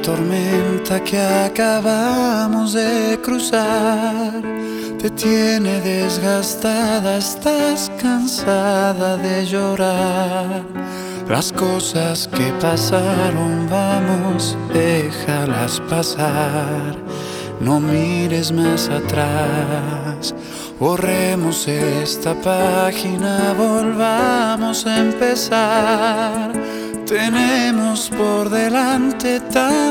tormenta que acabamos de cruzar te tiene desgastada, estás cansada de llorar. Las cosas que pasaron, vamos, déjalas pasar. No mires más atrás, borremos esta página, volvamos a empezar. Tenemos por delante